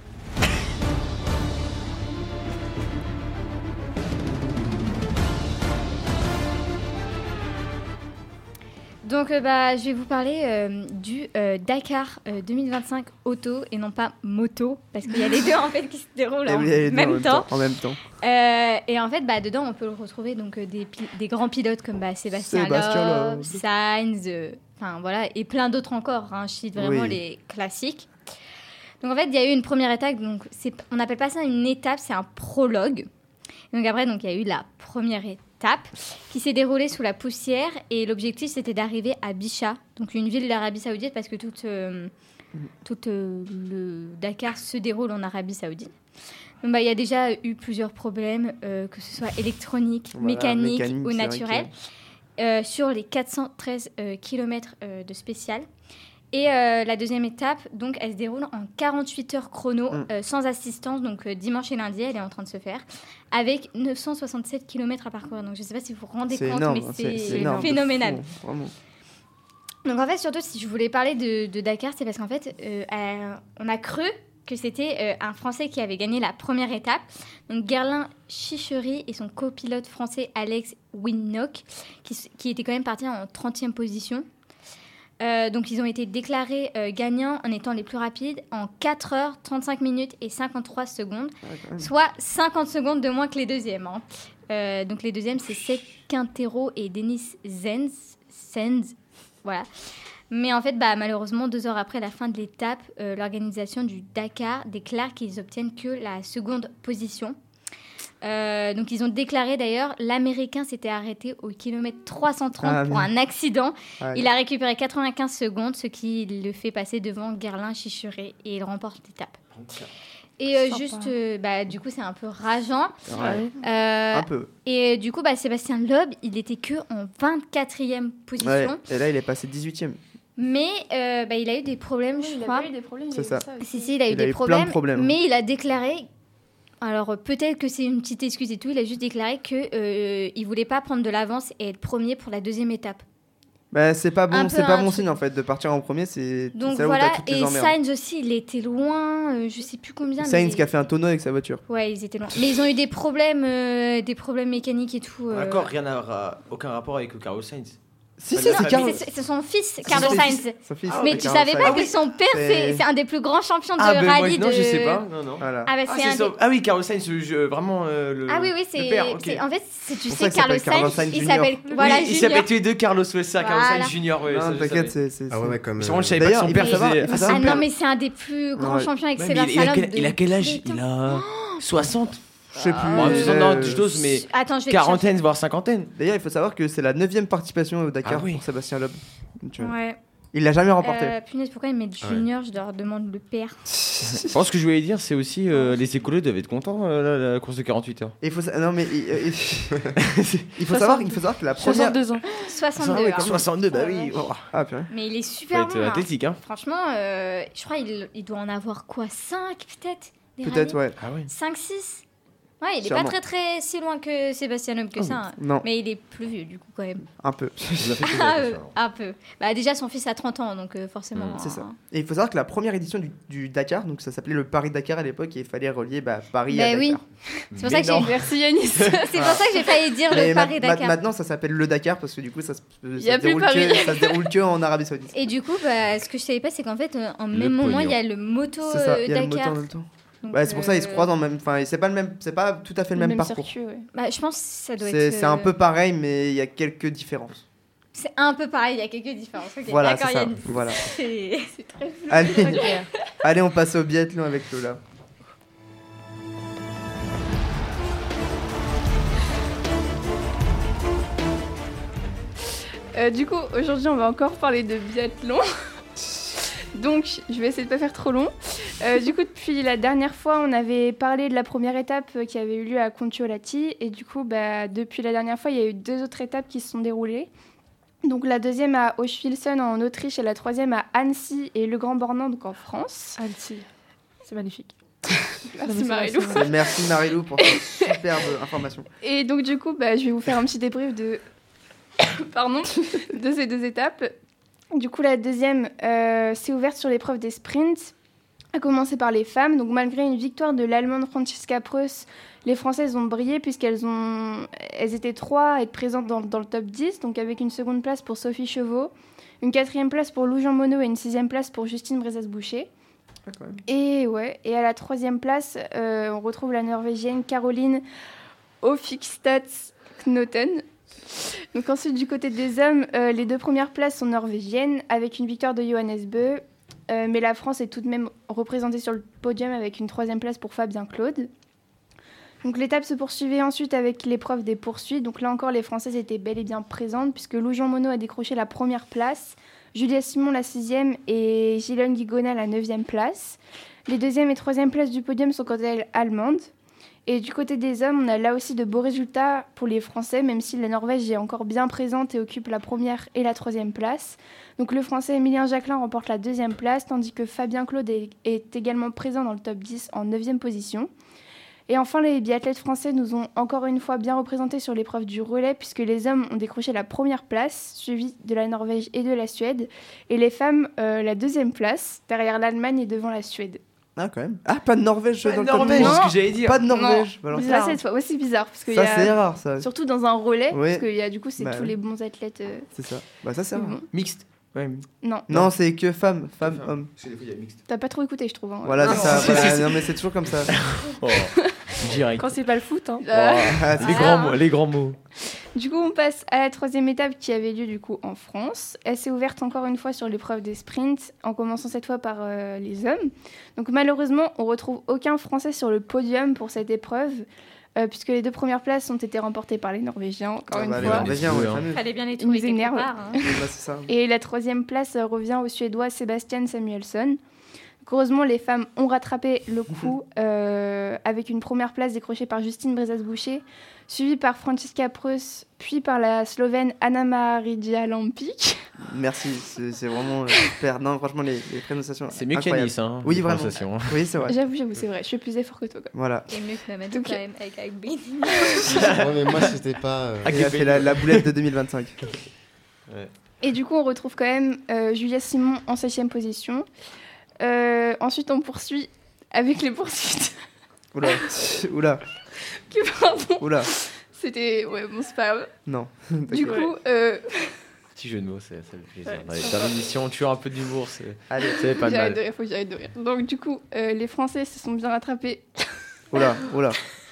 Donc, euh, bah, je vais vous parler euh, du euh, Dakar euh, deux mille vingt-cinq auto et non pas moto, parce qu'il y a les deux en fait qui se déroulent Et en oui, elle est même, en temps. En même temps. Euh, et en fait, bah, dedans, on peut le retrouver donc euh, des, pi- des grands pilotes comme bah, Sébastien, Sébastien Loeb, Loeb. Sainz, euh, enfin voilà, et plein d'autres encore. Hein, je cite vraiment Oui. les classiques. Donc en fait, il y a eu une première étape. Donc c'est, on n'appelle pas ça une étape, c'est un prologue. Donc après, donc il y a eu la première étape qui s'est déroulée sous la poussière et l'objectif c'était d'arriver à Bicha, donc une ville de l'Arabie Saoudite parce que toute, euh, toute euh, le Dakar se déroule en Arabie Saoudite. Donc bah il y a déjà eu plusieurs problèmes, euh, que ce soit électronique, Voilà, mécanique, mécanique, ou c'est vrai naturel, euh, sur les quatre cent treize euh, kilomètres euh, de spécial. Et euh, la deuxième étape, donc, elle se déroule en quarante-huit heures chrono, Mm. euh, sans assistance. Donc, euh, dimanche et lundi, elle est en train de se faire, avec neuf cent soixante-sept kilomètres à parcourir. Donc, je ne sais pas si vous vous rendez C'est compte, énorme, mais hein, c'est, c'est énorme de phénoménal. fou, vraiment. Donc, en fait, surtout, si je voulais parler de, de Dakar, c'est parce qu'en fait, euh, euh, on a cru que c'était euh, un Français qui avait gagné la première étape. Donc, Guerlain Chichery et son copilote français Alex Winnock, qui, s- qui était quand même parti en trentième position. Euh, donc, ils ont été déclarés euh, gagnants en étant les plus rapides en quatre heures, trente-cinq minutes et cinquante-trois secondes, Ouais, quand même. soit cinquante secondes de moins que les deuxièmes. hein. Euh, donc, les deuxièmes, c'est Seth Quintero et Denis Zenz. Zenz voilà. Mais en fait, bah, malheureusement, deux heures après la fin de l'étape, euh, l'organisation du Dakar déclare qu'ils obtiennent que la seconde position. Euh, donc ils ont déclaré d'ailleurs, l'Américain s'était arrêté au kilomètre trois cent trente Ah, pour mais- un accident. Ah, Il a récupéré quatre-vingt-quinze secondes, ce qui le fait passer devant Guerlain Chichuré et il remporte l'étape. Et euh, Sympa. juste, euh, bah, du coup, c'est un peu rageant. Ouais. Euh, Un peu. et du coup, bah, Sébastien Loeb, il était que en vingt-quatrième position. Ouais. Et là, il est passé dix-huitième. Mais euh, bah, il a eu des problèmes, Oui, je il a crois. pas eu des problèmes. C'est il a eu ça. aussi. Si, si, il a eu Il a des eu plein de problèmes, problèmes. mais il a déclaré, alors euh, peut-être que c'est une petite excuse et tout, il a juste déclaré qu'il euh, ne voulait pas prendre de l'avance et être premier pour la deuxième étape. Bah, c'est pas Un bon, peu c'est pas un bon truc. signe en fait de partir en premier. C'est Donc c'est là où voilà, t'as toutes les et emmerdes. Sainz aussi, il était loin, euh, je sais plus combien. Sainz mais... qui a fait un tonneau avec sa voiture. Ouais, ils étaient loin. Mais ils ont eu des problèmes, euh, des problèmes mécaniques et tout. euh. D'accord, rien à ra- aucun rapport avec Carlos Sainz. Si, Ah, si, non, c'est mais Carlos. C'est c'est son fils, C'est Carlos son Sainz. fils. Son fils, Mais c'est tu Carlos savais pas Sainz. que son père, C'est- c'est c'est un des plus grands champions de Ah, ben rallye moi, de... non, je sais pas. Non, non. Voilà. Ah, bah, Ah, c'est c'est un ça. des- Ah oui, Carlos Sainz, je- je- vraiment euh, le. Ah oui, oui, le c'est. père, ok. c'est- En fait, c'est- tu pour sais, ça qu'il Carlos s'appelle Carlos Sainz, Sainz il Junior. s'appelle. Oui, Voilà, ils Junior. s'appellent tous les deux Carlos, ouais, ça, Carlos Voilà. Sainz Junior. Ouais, Non, ça, je t'inquiète, savais. c'est. c'est- Ah ouais, ouais, comme. Parce que moi, je euh, savais pas que D'ailleurs, son il père faut savoir- faisait. il faut Ah, savoir Ah son non, père. mais c'est un des plus grands Ouais. champions avec Ouais, mais il, il Sébastien a Loeb. quel, de- il a quel âge? Putain. Il a soixante. Je sais plus. Bon, euh, non, je dose, mais Attends, je vais te quarantaine, voire cinquantaine. D'ailleurs, il faut savoir que c'est la neuvième participation au Dakar Ah oui. pour Sébastien Loeb. Tu vois. Ouais. Il l'a jamais remporté. Euh, punaise, pourquoi ils mettent Junior? Je leur demande le père. Je pense que je voulais dire, c'est aussi euh, les écolos doivent être contents, euh, la, la course de quarante-huit heures. Et il faut sa- non mais il, euh, il- il faut savoir, il faut savoir que la première. soixante-deux ans. soixante-deux. Ah ouais, hein. quand même. soixante-deux, bah oui. Oh. Ah purée. Mais il est Faut super être bon. hein. athlétique, hein. Franchement, euh, je crois qu'il il doit en avoir quoi? cinq peut-être des Peut-être rallyes ouais. Ah ouais. cinq, six. Ouais, il est Sûrement. pas très très si loin que Sébastien Loeb que Oh, ça. hein. Non, Mais il est plus vieux du coup quand même. un peu. Ah, euh, un peu. Bah déjà son fils a trente ans donc euh, forcément. Mm, c'est ça. hein. Et il faut savoir que la première édition du, du Dakar, donc ça s'appelait le Paris-Dakar à l'époque, et il fallait relier bah, Paris Bah à oui. Dakar. C'est pour ça que j'ai Merci Yanis. c'est pour ça que j'ai failli dire Mais le ma- Paris-Dakar. ma- maintenant ça s'appelle le Dakar parce que du coup ça, se- ça, y a se, plus déroule Paris. que, ça se déroule que en Arabie Saoudite. Et du coup, bah, ce que je savais pas, c'est qu'en fait, euh, en Le même moment, il pognon. y a le moto C'est ça, euh, il y a le moto Dakar. en même temps. Donc, Bah, c'est pour ça ils se euh, croisent en même. Enfin, c'est pas le même, c'est pas tout à fait le même, parcours. circuit, ouais. Bah, je pense que ça doit C'est être. c'est un euh, peu pareil, mais il y a quelques différences. C'est un peu pareil, il y a quelques différences. Ok, Voilà, d'accord, c'est ça. Yannis. Voilà. C'est- C'est très flou. Allez, très clair. allez, on passe au biathlon avec Lola. Euh, du coup, aujourd'hui, on va encore parler de biathlon. Donc, je vais essayer de pas faire trop long. Euh, du coup, depuis la dernière fois, on avait parlé de la première étape euh, qui avait eu lieu à Kontiolahti. Et du coup, bah, depuis la dernière fois, il y a eu deux autres étapes qui se sont déroulées. Donc, la deuxième à Hochfilzen en Autriche et la troisième à Annecy et Le Grand Bornand, donc en France. Annecy. C'est magnifique. Merci Marilou. Et merci Marilou pour cette superbe information. Et donc, du coup, bah, je vais vous faire un petit débrief de... Pardon, de ces deux étapes. Du coup, la deuxième, euh, c'est ouverte sur l'épreuve des sprints, à commencer par les femmes. Donc, malgré une victoire de l'Allemande Franziska Preuss, les Françaises ont brillé puisqu'elles ont... elles étaient trois à être présentes dans, dans le top dix, donc avec une seconde place pour Sophie Chevaux, une quatrième place pour Lou Jean Monod et une sixième place pour Justine Brezas-Boucher. Ah, quand même. Et, ouais, et à la troisième place, euh, on retrouve la Norvégienne Caroline Ofigstad-Knoten. Donc ensuite, du côté des hommes, euh, les deux premières places sont norvégiennes, avec une victoire de Johannes Bö. Euh, mais la France est tout de même représentée sur le podium avec une troisième place pour Fabien Claude. Donc l'étape se poursuivait ensuite avec l'épreuve des poursuites. Donc là encore, les Françaises étaient bel et bien présentes, puisque Lou Jean Monod a décroché la première place, Julia Simon la sixième et Gilles Guigona la neuvième place. Les deuxième et troisième places du podium sont quant à elles allemandes. Et du côté des hommes, on a là aussi de beaux résultats pour les Français, même si la Norvège est encore bien présente et occupe la première et la troisième place. Donc le Français Emilien Jacquelin remporte la deuxième place, tandis que Fabien Claude est, est également présent dans le top dix en neuvième position. Et enfin, les biathlètes français nous ont encore une fois bien représentés sur l'épreuve du relais, puisque les hommes ont décroché la première place, suivis de la Norvège et de la Suède, et les femmes euh, la deuxième place, derrière l'Allemagne et devant la Suède. Ah, quand même. Ah, pas de Norvège Pas dans de le top Norvège, dix. c'est ce que j'allais dire. Pas de Norvège. Bah, alors, Bizarre, cette fois, ouais, c'est bizarre, parce que ça, y a... c'est rare, ça. Surtout dans un relais, Ouais. parce que y a, du coup, c'est Bah, tous oui. les bons athlètes. euh, C'est ça. Bah, ça, c'est qui rare. vont. Mixte. Ouais. Non, Non, c'est que femmes, femmes, hommes. Parce que des fois, il y a mixte. t'as pas trop écouté, je trouve. hein. Voilà, Non, c'est ça. c'est- voilà. c'est- Non, mais c'est toujours comme ça. Oh. Direct. Quand c'est pas le foot. Hein. Oh, Ah, c'est les, ça. grands mots, les grands mots. Du coup, on passe à la troisième étape qui avait lieu du coup en France. Elle s'est ouverte encore une fois sur l'épreuve des sprints, en commençant cette fois par euh, les hommes. Donc malheureusement, on retrouve aucun Français sur le podium pour cette épreuve, euh, puisque les deux premières places ont été remportées par les Norvégiens, encore Ah une bah, les fois. Norvégiens, ouais, Hein. fameux. Fallait bien les Ils trouver nous quelque énervent. part. hein. Bah, c'est ça. Et la troisième place euh, revient au Suédois Sebastian Samuelsson. Donc, heureusement, les femmes ont rattrapé le coup euh, avec une première place décrochée par Justine Brezas-Boucher, suivie par Franziska Preuss, puis par la Slovène Anna Maria Lampic. Merci, c'est c'est vraiment euh, super. Non, franchement, les, les prononciations. C'est mieux incroyables. qu'Anis, hein. Oui, les vraiment. prononciations, hein. Oui, c'est vrai. J'avoue, j'avoue, c'est vrai, je suis plus effort que toi. Quoi. Voilà. Et mieux que Mamadou Donc, quand même, avec Agbin. Ouais, mais moi, c'était pas. euh, Ah, Il a fait la, la boulette de deux mille vingt-cinq. Et du coup, on retrouve quand même euh, Julia Simon en septième position. Euh, ensuite, on poursuit avec les poursuites. Oula, oula, Que, pardon, oula. c'était... Ouais, bon, c'est pas grave. Non. Du D'accord. coup, euh, Petit jeu de mots, c'est- ça fait plaisir. Ouais, Dans les sympa. émissions, toujours un peu d'humour, c'est Allez, c'est pas de j'arrête mal. de rire, faut que j'arrête de rire. Donc du coup, euh, les Français se sont bien rattrapés. oula, oula.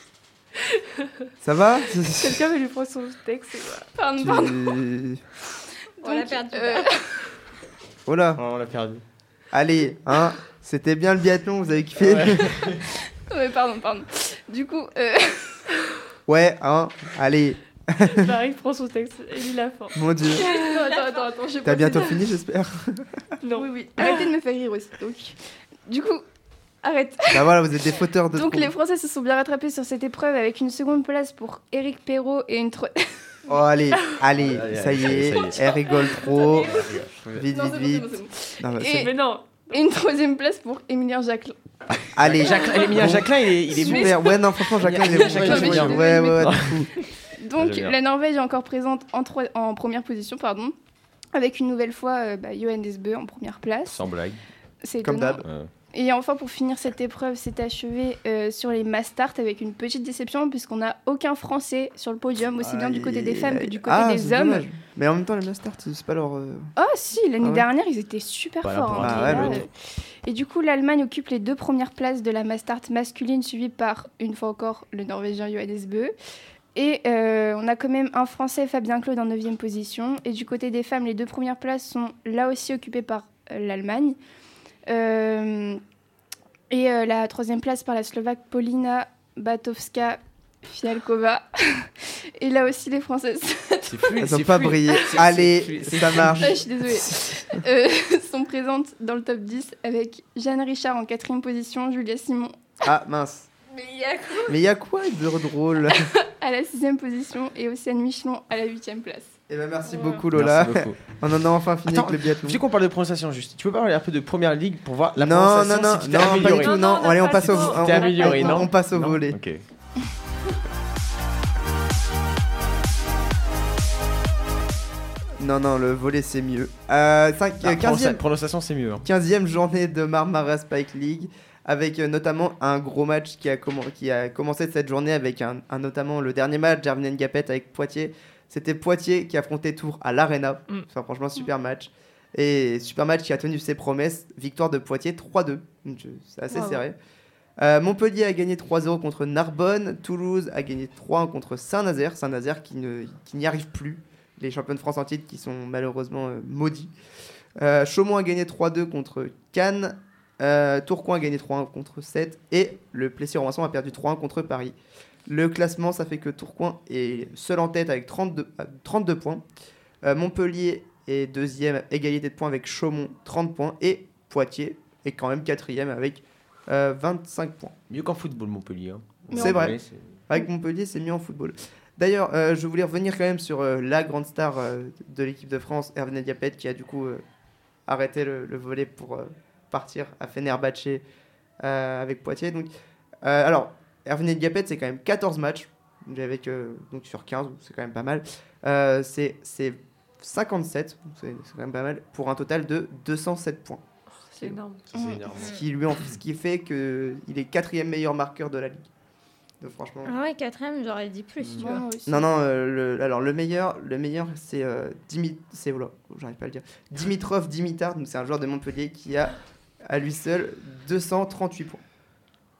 Ça va Quelqu'un veut lui prendre son texte. et voilà. Pardon, pardon. Tu- On l'a Donc, perdu. euh, Oula. Oh, on l'a perdu. Allez, hein. C'était bien le biathlon, vous avez kiffé Ouais. ouais, pardon, pardon. Du coup, euh, Ouais, hein. Allez, Marie prend son texte et lit la fin. mon dieu. non, attends, attends, attends, je sais T'as pas. bientôt fini, j'espère. Non. Oui, oui. Arrêtez de me faire rire aussi. Donc, du coup, arrête. Bah voilà, vous êtes des fauteurs de Donc troubles. les Français se sont bien rattrapés sur cette épreuve avec une seconde place pour Éric Perrault et une tro- Oh, allez, allez, Allez, ça allez, y est. ça y est. Elle rigole trop. Vite, Non, vite, c'est bon, vite. c'est bon, c'est Non, bah, Et- c'est- Mais non. et une troisième place pour Émilien Jacquelin. Allez, Jacqueline, Emilia Bon. Jacquelin, il est, il est bon. super. Ouais, non, franchement, Jacqueline, il est bon. Jacqueline, Jacqueline, c'est il est bien. bon. Ouais, ouais, ouais, de fou. Donc j'aime bien. la Norvège est encore présente en, troi- en première position, pardon, avec une nouvelle fois euh, bah, Johan Desbø en première place. Sans blague. C'est Comme étonnant. d'hab. Ouais. Et enfin, pour finir cette épreuve, c'est achevé euh, sur les mass start avec une petite déception puisqu'on n'a aucun Français sur le podium, aussi bien du côté des femmes que du côté Ah, des c'est hommes. dommage. Mais en même temps, les Masters, c'est pas leur. euh, Oh si, l'année Ah ouais. dernière, ils étaient super Pas là forts. pour hein, un mais titre. là, Ah ouais, euh, Et du coup, l'Allemagne occupe les deux premières places de la mass start masculine, suivie par, une fois encore, le Norvégien Johannes Bø. Et euh, on a quand même un Français, Fabien Claude, en neuvième position. Et du côté des femmes, les deux premières places sont là aussi occupées par euh, l'Allemagne. Euh, et euh, la troisième place par la Slovaque Paulina Batowska-Fialkova. Et là aussi, les Françaises C'est fluide. Elles ont c'est pas fluide. brillé. C'est- Allez, c'est- c'est- ça marche. Ah, je suis désolée. Euh, sont présentes dans le top dix avec Jeanne Richard en quatrième position, Julia Simon Ah, mince. mais il y a quoi Mais il y a quoi de drôle? à la sixième position et Océane Michelon à la huitième place. Eh ben, merci Ouais. beaucoup, Lola. Merci beaucoup. On en a enfin fini Attends, avec le biathlon. Vu qu'on parle de prononciation, juste, tu peux parler un peu de première ligue pour voir la Non, non, prononciation non, si tu t'es non, pas amélioré. du tout. Non, Non, non, on allez, n'a on pas passe le au, temps. on, T'es amélioré, on- non on passe au Non volet. Ok. Non, non, le volet c'est mieux. Euh, cinq- Ah, euh, quinzième, prononciation, c'est mieux. hein. quinzième journée de Marmara Spike League avec euh, notamment un gros match qui a, commen- qui a commencé cette journée avec un, un- notamment le dernier match Gervinen Gapet avec Poitiers. C'était Poitiers qui affrontait Tours à l'Arena. Mm. Enfin, franchement, super match. Et super match qui a tenu ses promesses. Victoire de Poitiers trois deux. Donc, euh, c'est assez Bravo. serré. Euh, Montpellier a gagné trois zéro contre Narbonne. Toulouse a gagné trois un contre Saint-Nazaire. Saint-Nazaire qui, ne, qui n'y arrive plus. Les champions de France en titre qui sont malheureusement euh, maudits. Euh, Chaumont a gagné trois deux contre Cannes. Euh, Tourcoing a gagné trois un contre Sète. Et le Plessis-Robinson a perdu trois un contre Paris. Le classement, ça fait que Tourcoing est seul en tête avec trente-deux, euh, trente-deux points. Euh, Montpellier est deuxième, égalité de points avec Chaumont, trente points. Et Poitiers est quand même quatrième avec euh, vingt-cinq points. Mieux qu'en football, Montpellier. hein. C'est vrai. Ouais, c'est- Avec Montpellier, c'est mieux en football. D'ailleurs, euh, je voulais revenir quand même sur euh, la grande star euh, de l'équipe de France, Hervé Diapet, qui a du coup euh, arrêté le, le volley pour euh, partir à Fenerbahçe euh, avec Poitiers. Donc, euh, alors, Hervé Diapet, c'est quand même quatorze matchs avec, euh, donc sur quinze, c'est quand même pas mal. Euh, c'est c'est cinquante-sept, donc c'est c'est quand même pas mal, pour un total de deux cent sept points. C'est énorme. C'est énorme. Ce qui, lui en, ce qui fait qu'il est quatrième meilleur marqueur de la Ligue. Donc, franchement. Ah ouais, quatrième, j'aurais dit plus, tu vois. Moi aussi. Non, non, euh, le, alors le meilleur, le meilleur c'est euh, Dimi, c'est, oh là, j'arrive pas à le dire. Dimitrov Dimitar, donc c'est un joueur de Montpellier qui a à lui seul deux cent trente-huit points.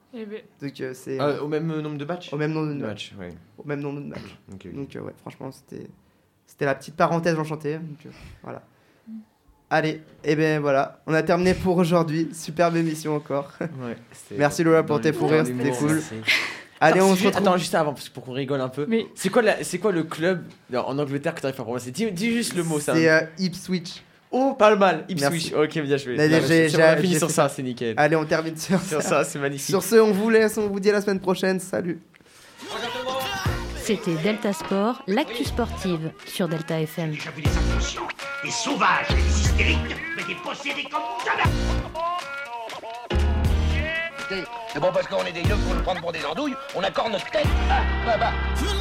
Eh ben, Donc euh, c'est Ah, au même nombre de matchs au même nombre de De matchs. matchs, ouais. Au même nombre de matchs. Ok, ok. Donc euh, ouais, franchement, c'était c'était la petite parenthèse enchantée. Donc euh, voilà. Allez, et ben voilà, on a terminé pour aujourd'hui. Superbe émission encore. Ouais, c'était- Merci Lola pour dans tes le- fous dans rires, l'humour, c'était cool. merci. Allez, Attends, on c'est se juste- retrouve. Attends, juste avant, parce que pour qu'on rigole un peu. mais C'est quoi, la- c'est quoi le club en Angleterre que t'arrives à prononcer dis, dis juste le mot, ça. C'est euh, Ipswich. Oh, pas le mal, Merci. Ipswich. Ok, bien joué. Allez, Là, j'ai- c'est- j'ai- on a fini j'ai sur fait ça, c'est nickel. Allez, on termine sur Sur ça. ça, c'est magnifique. Sur ce, on vous laisse, on vous dit à la semaine prochaine. Salut. C'était Delta Sport, l'actu sportive sur Delta F M. J'ai vu des inconscients, des sauvages, des hystériques, mais des possédés comme jamais. Écoutez, c'est bon parce qu'on est des yeux pour nous prendre pour des andouilles, on accorde notre tête. Ah, bah, bah.